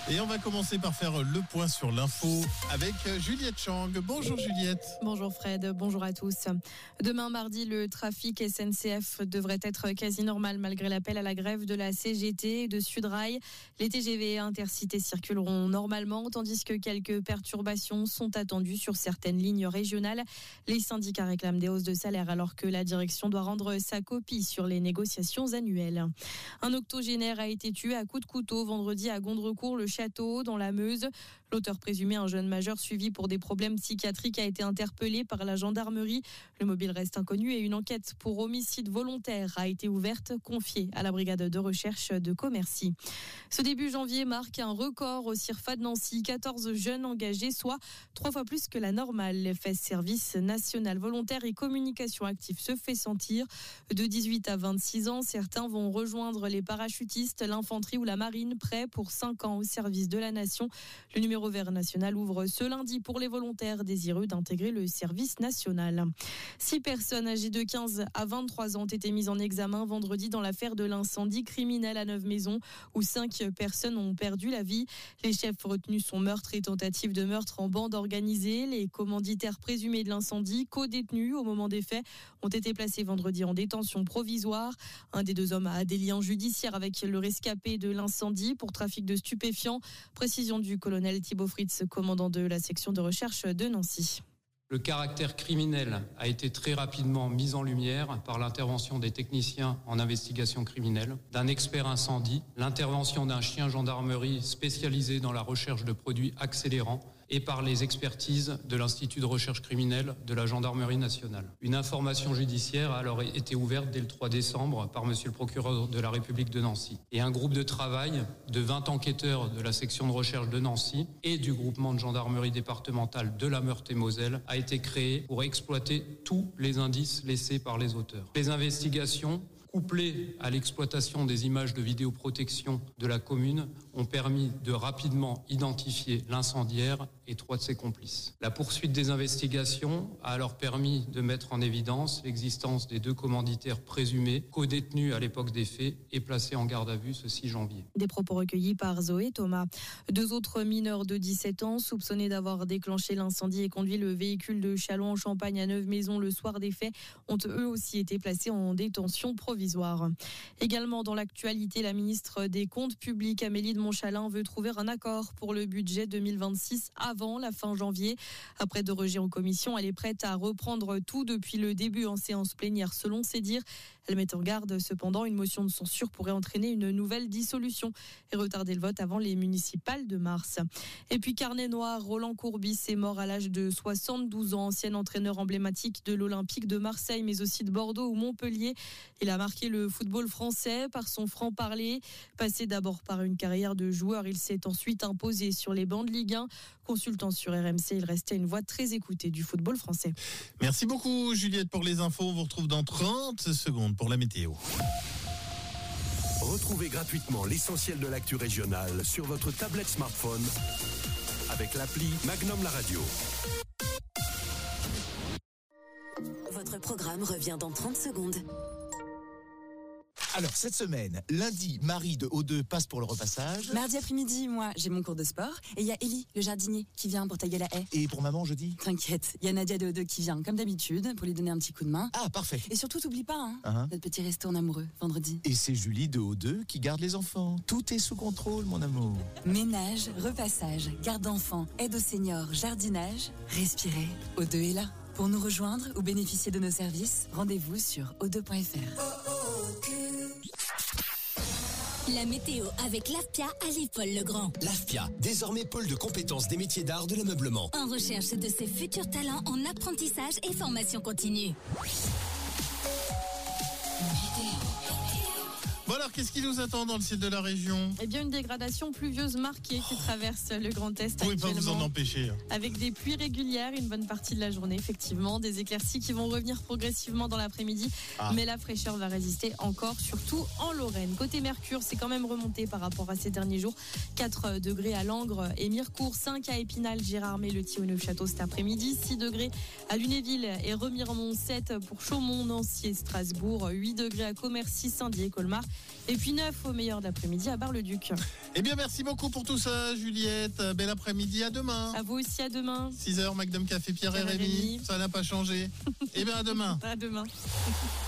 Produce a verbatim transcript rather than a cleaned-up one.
Et on va commencer par faire le point sur l'info avec Juliette Chang. Bonjour Juliette. Bonjour Fred, bonjour à tous. Demain mardi, le trafic S N C F devrait être quasi normal malgré l'appel à la grève de la C G T et de Sudrail. Les T G V et Intercités circuleront normalement tandis que quelques perturbations sont attendues sur certaines lignes régionales. Les syndicats réclament des hausses de salaire alors que la direction doit rendre sa copie sur les négociations annuelles. Un octogénaire a été tué à coups de couteau vendredi à Gondrecourt, le château dans la Meuse. L'auteur présumé, un jeune majeur suivi pour des problèmes psychiatriques, a été interpellé par la gendarmerie. Le mobile reste inconnu et une enquête pour homicide volontaire a été ouverte, confiée à la brigade de recherche de Commercy. Ce début janvier marque un record au CIRFA de Nancy. quatorze jeunes engagés, soit trois fois plus que la normale. L'effet service national volontaire et communication active se fait sentir. De dix-huit à vingt-six ans, certains vont rejoindre les parachutistes, l'infanterie ou la marine, prêts pour cinq ans au service de la nation. Le numéro vert national ouvre ce lundi pour les volontaires désireux d'intégrer le service national. Six personnes âgées de quinze à vingt-trois ans ont été mises en examen vendredi dans l'affaire de l'incendie criminel à Neuve-Maisons où cinq personnes ont perdu la vie. Les chefs retenus sont meurtre et tentative de meurtre en bande organisée. Les commanditaires présumés de l'incendie, co-détenus au moment des faits, ont été placés vendredi en détention provisoire. Un des deux hommes a des liens judiciaires avec le rescapé de l'incendie pour trafic de stupéfiants. Précision du colonel Thibaut Fritz, commandant de la section de recherche de Nancy. Le caractère criminel a été très rapidement mis en lumière par l'intervention des techniciens en investigation criminelle, d'un expert incendie, l'intervention d'un chien gendarmerie spécialisé dans la recherche de produits accélérants et par les expertises de l'Institut de recherche criminelle de la Gendarmerie nationale. Une information judiciaire a alors été ouverte dès le trois décembre par monsieur le procureur de la République de Nancy. Et un groupe de travail de vingt enquêteurs de la section de recherche de Nancy et du groupement de gendarmerie départementale de la Meurthe-et-Moselle a été créé pour exploiter tous les indices laissés par les auteurs. Les investigations, couplées à l'exploitation des images de vidéoprotection de la commune, ont permis de rapidement identifier l'incendiaire et trois de ses complices. La poursuite des investigations a alors permis de mettre en évidence l'existence des deux commanditaires présumés, co-détenus à l'époque des faits et placés en garde à vue ce six janvier. Des propos recueillis par Zoé Thomas. Deux autres mineurs de dix-sept ans soupçonnés d'avoir déclenché l'incendie et conduit le véhicule de Châlons en Champagne à Neuve-Maisons le soir des faits ont eux aussi été placés en détention provisoire. Également dans l'actualité, la ministre des Comptes publics Amélie de Montchalin veut trouver un accord pour le budget deux mille vingt-six avant la fin janvier. Après deux rejets en commission, elle est prête à reprendre tout depuis le début en séance plénière selon ses dires. Elle met en garde cependant, une motion de censure pourrait entraîner une nouvelle dissolution et retarder le vote avant les municipales de mars. Et puis carnet noir, Roland Courbis est mort à l'âge de soixante-douze ans, ancien entraîneur emblématique de l'Olympique de Marseille mais aussi de Bordeaux ou Montpellier. Il a marqué le football français par son franc-parler. Passé d'abord par une carrière de joueur, il s'est ensuite imposé sur les bancs de Ligue un. Consultant sur R M C, il restait une voix très écoutée du football français. Merci beaucoup Juliette pour les infos. On vous retrouve dans trente secondes pour la météo. Retrouvez gratuitement l'essentiel de l'actu régionale sur votre tablette smartphone avec l'appli Magnum La Radio. Votre programme revient dans trente secondes. Alors, cette semaine, lundi, Marie de O deux passe pour le repassage. Mardi après-midi, moi, j'ai mon cours de sport. Et il y a Ellie, le jardinier, qui vient pour tailler la haie. Et pour maman, jeudi ? T'inquiète, il y a Nadia de O deux qui vient, comme d'habitude, pour lui donner un petit coup de main. Ah, parfait. Et surtout, t'oublies pas, hein, uh-huh. notre petit resto en amoureux, vendredi. Et c'est Julie de O deux qui garde les enfants. Tout est sous contrôle, mon amour. Ménage, repassage, garde d'enfants, aide aux seniors, jardinage. Respirez, O deux est là. Pour nous rejoindre ou bénéficier de nos services, rendez-vous sur o deux point f r. La météo avec l'AFPIA à l'Épaule-le-Grand. L'AFPIA, désormais pôle de compétences des métiers d'art de l'ameublement. En recherche de ses futurs talents en apprentissage et formation continue. Bon alors, qu'est-ce qui nous attend dans le ciel de la région ? Eh bien, une dégradation pluvieuse marquée qui traverse le Grand Est actuellement. Vous ne pouvez pas vous en empêcher. Avec des pluies régulières une bonne partie de la journée, effectivement. Des éclaircies qui vont revenir progressivement dans l'après-midi. Ah. Mais la fraîcheur va résister encore, surtout en Lorraine. Côté Mercure, c'est quand même remonté par rapport à ces derniers jours. quatre degrés à Langres et Mirecourt, cinq à Épinal, Gérardmer, Le Thie, Neufchâteau cet après-midi. six degrés à Lunéville et Remiremont, sept pour Chaumont, Nancy et Strasbourg. huit degrés à Commercy, Saint-Dié, Colmar. Et puis neuf au meilleur de l'après-midi à Bar-le-Duc. Eh bien, merci beaucoup pour tout ça, Juliette. Bel après-midi, à demain. À vous aussi, à demain. six heures, Magnum Café, Pierre, Pierre et et Rémi. Rémi. Ça n'a pas changé. Eh bien, à demain. À demain.